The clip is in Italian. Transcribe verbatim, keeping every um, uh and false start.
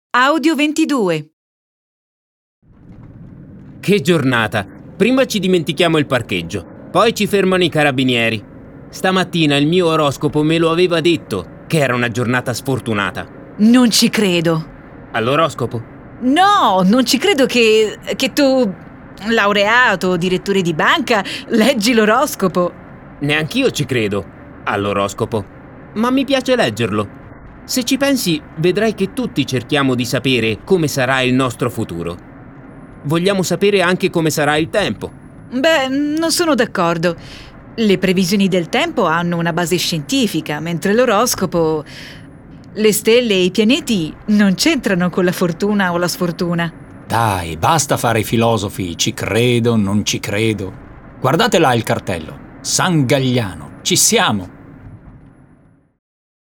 Audio ventidue. Che giornata! Prima ci dimentichiamo il parcheggio, poi ci fermano i carabinieri. Stamattina il mio oroscopo me lo aveva detto che era una giornata sfortunata. Non ci credo. All'oroscopo? No, non ci credo che, che tu, laureato, direttore di banca, leggi l'oroscopo. Neanch'io ci credo all'oroscopo, ma mi piace leggerlo. Se ci pensi, vedrai che tutti cerchiamo di sapere come sarà il nostro futuro. Vogliamo sapere anche come sarà il tempo. Beh, non sono d'accordo. Le previsioni del tempo hanno una base scientifica, mentre l'oroscopo, le stelle e i pianeti non c'entrano con la fortuna o la sfortuna. Dai, basta fare i filosofi, ci credo, non ci credo. Guardate là il cartello, San Galliano, ci siamo.